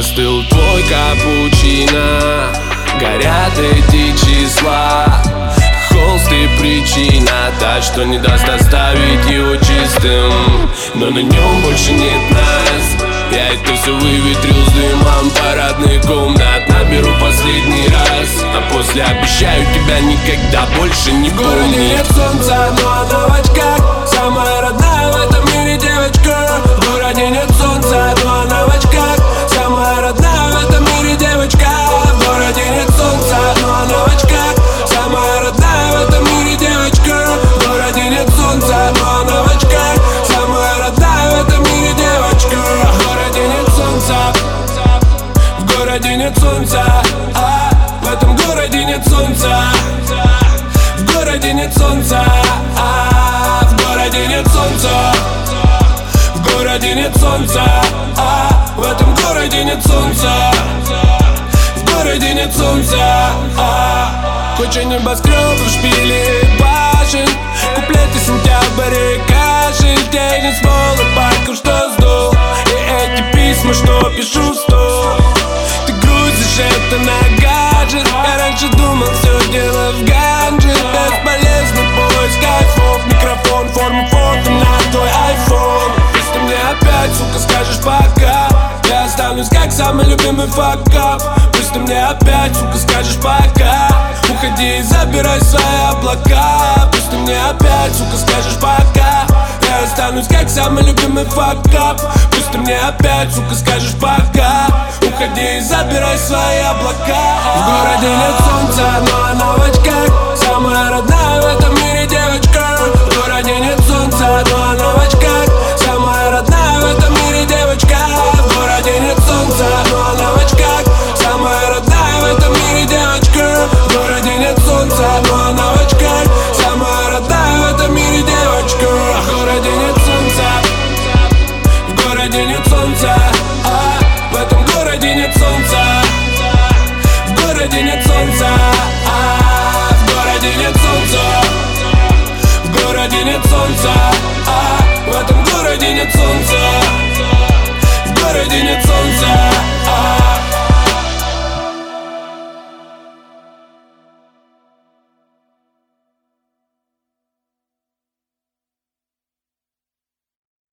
остыл твой капучино, горят эти числа. Холст и причина та, что не даст оставить его чистым. Но на нем больше нет нас. Я это все выветрил с дымом парадных комнат. Наберу последний раз, а после обещаю тебя никогда больше не помнить. В городе нет солнца, но она в очках, самая родная в этом мире девочка. В городе нет солнца, но она в очках, самая родная в этом мире девочка. В городе нет солнца, но она в очках, самая родная в этом мире девочка. В городе нет солнца, но она в очках, самая родная в этом мире девочка. В городе нет солнца, в городе нет солнца, в этом городе нет солнца. В городе нет солнца, в городе нет солнца. В городе нет солнца, в этом городе нет солнца. В городе нет солнца. Куча небоскребов, шпили башен, куплеты сентябрь и кашель. Тянет с пола паку, что сдул, и эти письма, что пишу в стол. Ты грузишь это на гаджет. Я раньше думал, все дело в ганже. Бесполезный поиск айфов, микрофон, форму фото на твой айфон. Если мне опять, сука, скажешь пока, я останусь как самый любимый факап. Пусть ты мне опять, сука, скажешь пока, уходи и забирай свои облака. Пусть ты мне опять, сука, скажешь пока, я останусь как самый любимый факап. Пусть ты мне опять, сука, скажешь пока, уходи и забирай свои облака. В городе нет солнца, но она в очках, самая родная в этом мире девочка. В городе нет солнца, но она в очках, самая родная в этом мире девочка. В городе нет солнца, но она в очках, самая родная в этом мире девочка. В городе нет солнца, но она в очках, самая родная в этом мире девочка. В городе нет солнца, в городе нет солнца, в этом городе нет солнца. В городе нет солнца, в городе нет солнца. В городе нет солнца.